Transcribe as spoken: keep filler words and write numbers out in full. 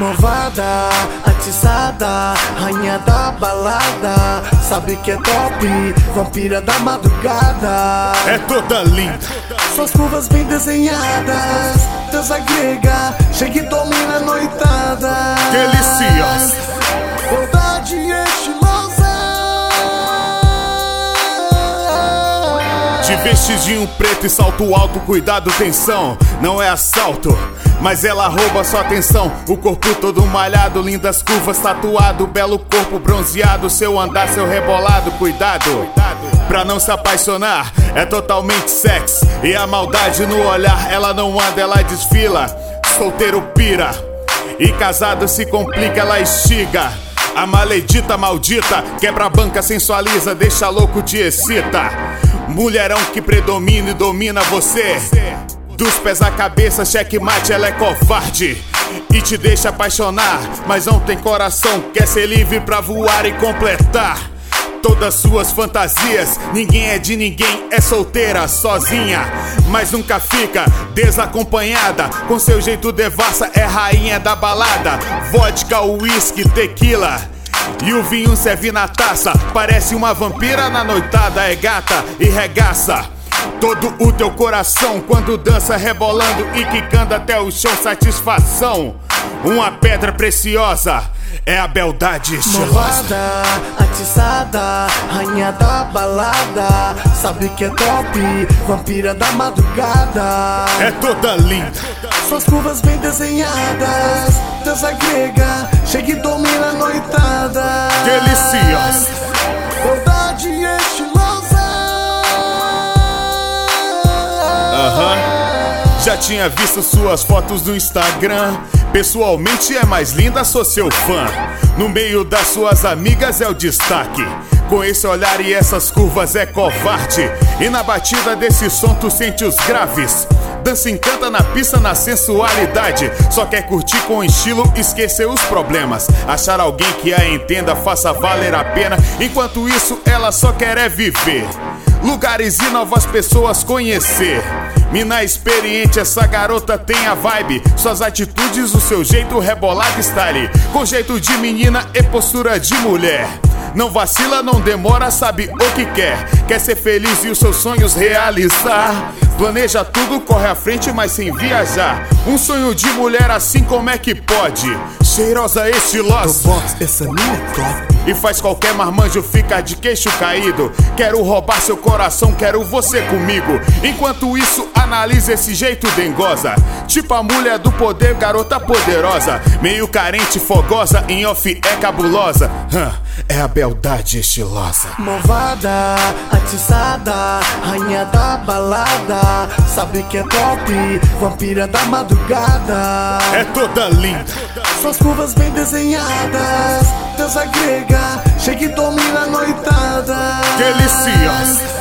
Movada, atiçada, rainha da balada, sabe que é top, vampira da madrugada. É toda linda, suas curvas bem desenhadas, deusa grega, chega e domina a noitada. Deliciosa, verdade estilosa. de vestidinho preto e salto alto, cuidado, tensão. Não é assalto, mas ela rouba sua atenção. O corpo todo malhado, lindas curvas, tatuado, belo corpo bronzeado, seu andar, seu rebolado, cuidado pra não se apaixonar, é totalmente sexy. E a maldade no olhar, ela não anda, ela desfila. Solteiro pira, e casado se complica, ela estiga. A maledita maldita, quebra a banca, sensualiza, deixa louco, te excita. Mulherão que predomina e domina você. Dos pés à cabeça, checkmate, ela é covarde e te deixa apaixonar, mas não tem coração, quer ser livre pra voar e completar todas suas fantasias. Ninguém é de ninguém, é solteira, sozinha, mas nunca fica desacompanhada. Com seu jeito devassa, é rainha da balada. Vodka, whisky, tequila e o vinho serve na taça. Parece uma vampira na noitada, é gata e regaça todo o teu coração quando dança, rebolando e quicando até o chão. Satisfação, uma pedra preciosa, é a beldade estilosa. Movada, atiçada, rainha da balada, sabe que é top, vampira da madrugada. É toda linda, suas curvas bem desenhadas, deusa grega, chega e domina a noitada. Deliciosa, verdade estilosa. Aham, já tinha visto suas fotos no Instagram. Pessoalmente é mais linda, sou seu fã. No meio das suas amigas é o destaque. Com esse olhar e essas curvas é covarde. E na batida desse som tu sente os graves. Dança encanta na pista, na sensualidade. Só quer curtir com estilo, esquecer os problemas. Achar alguém que a entenda, faça valer a pena. Enquanto isso ela só quer é viver lugares e novas pessoas conhecer. Mina experiente, essa garota tem a vibe. Suas atitudes, o seu jeito rebolado está ali. Com jeito de menina e postura de mulher. Não vacila, não demora, sabe o que quer. Quer ser feliz e os seus sonhos realizar. Planeja tudo, corre à frente, mas sem viajar. Um sonho de mulher assim, como é que pode? Cheirosa, estilosa, essa minha top. E faz qualquer marmanjo ficar de queixo caído. Quero roubar seu coração, quero você comigo. Enquanto isso, analisa esse jeito dengosa. Tipo a mulher do poder, garota poderosa. Meio carente, fogosa, em off é cabulosa. hum, É a beldade estilosa. Movada, atiçada, rainha da balada, sabe que é top, vampira da madrugada. É toda linda, suas curvas bem desenhadas, deusa grega, chega e domina a noitada. Deliciosa,